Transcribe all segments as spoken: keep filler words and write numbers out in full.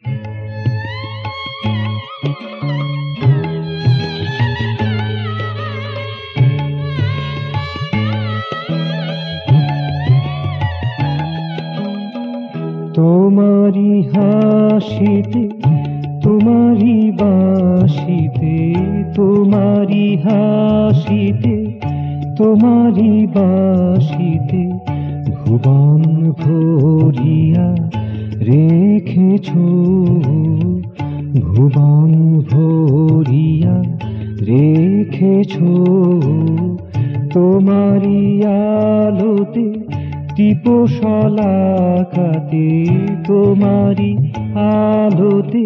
তোমারি হাসিতে তোমারি বাঁশিতে, তোমারি হাসিতে তোমারি বাঁশিতে ভুবন ভরিয়া রেখেছ, ভুবন ভরিয়া রেখেছ। তোমারি আলোতে দীপশলাকাতে, তোমারি আলোতে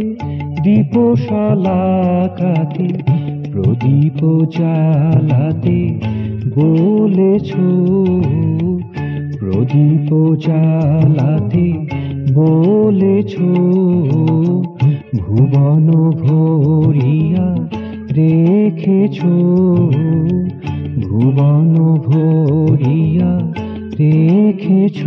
দীপশলাকাতে প্রদীপ জ্বালাতে বলেছ, প্রদীপ জ্বালাতে বলেছ। ভুবন ভরিয়া রেখেছ, ভুবন ভরিয়া রেখেছ।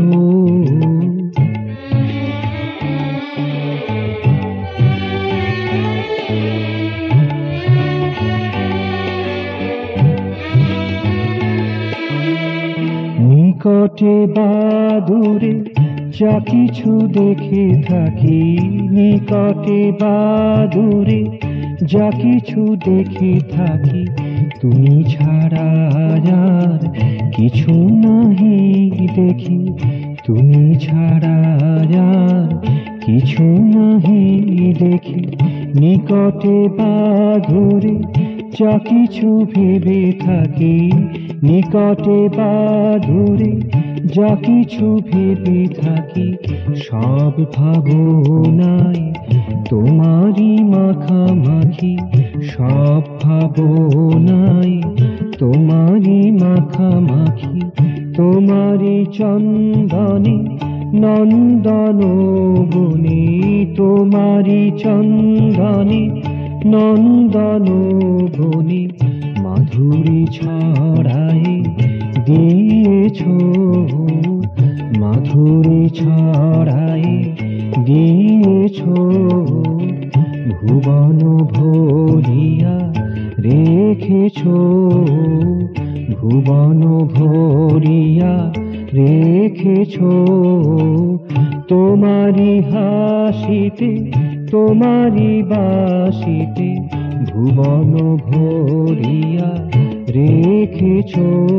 নিকটে বা দূরে যা কিছু দেখে থাকি, নিকটে বা দূরে যা কিছু দেখে থাকি, তুমি ছাড়া আর কিছু নাহি দেখি, তুমি ছাড়া আর কিছু নাহি দেখি। নিকটে বা দূরে যা কিছু ভেবে থাকি, নিকটে বা দূরে যা কিছু ভেবে থাকি, সব ভাবনায় তোমারি মাখামাখি, সব ভাবনায় তোমারি মাখামাখি। তোমারি চন্দনে নন্দন বনে, তোমারি চন্দনে নন্দন বনে মাধুরী ছড়ায় দিয়েছ, মাধুরী ছড়ায় দিয়েছ। ভুবন ভরিয়া রেখেছ, ভুবন ভরিয়া রেখেছ। তোমারি হাসিতে তোমারি বাঁশিতে ভুবন ভরিয়া রেখেছ,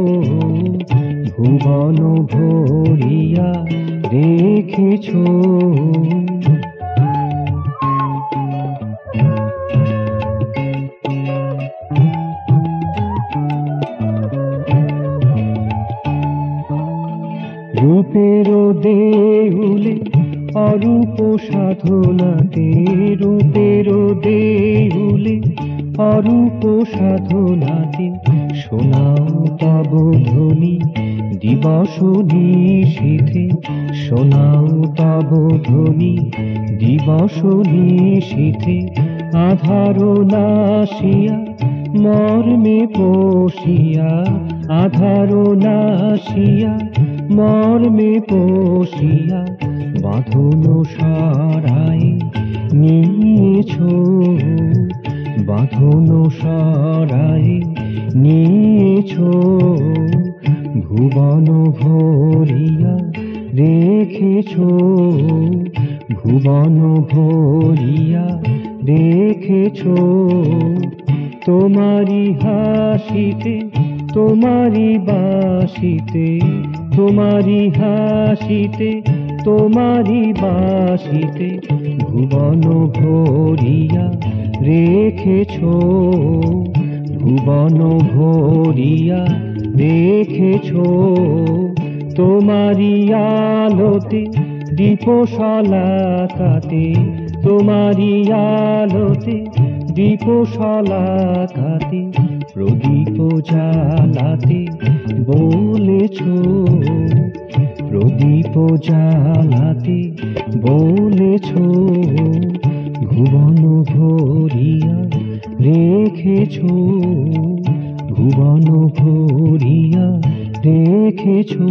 ভুবন ভরিয়া রেখেছ। রূপের দেউলে অরূপ সাধনাতে, রূপের দেউলে অরূপ সাধনাতে শোনাও তব ধ্বনি দিবস নিশীথে, শোনাও তব ধ্বনি দিবস নিশীথে। আধার নাশিয়া মর্মে পশিয়া, আধার নাশিয়া মর্মে পশিয়া বাঁধন সরাই নিয়েছ, বাঁধন সরাই নিয়েছ। ভুবন ভরিয়া রেখেছ, ভুবন ভরিয়া রেখেছ। তোমারি হাসিতে তোমারি বাঁশিতে, তোমারি হাসিতে তোমারি বাঁশিতে ভুবন ভরিয়া রেখেছ, ভুবন ভরিয়া রেখেছ। তোমারি আলোতে দীপশলাকাতে, তোমারি আলোতে দীপশলাকাতে প্রদীপ জ্বালাতে বলেছ, প্রদীপ জ্বালাতে বলেছ। ভুবন ভরিয়া রেখেছ, ভুবন ভরিয়া রেখেছ।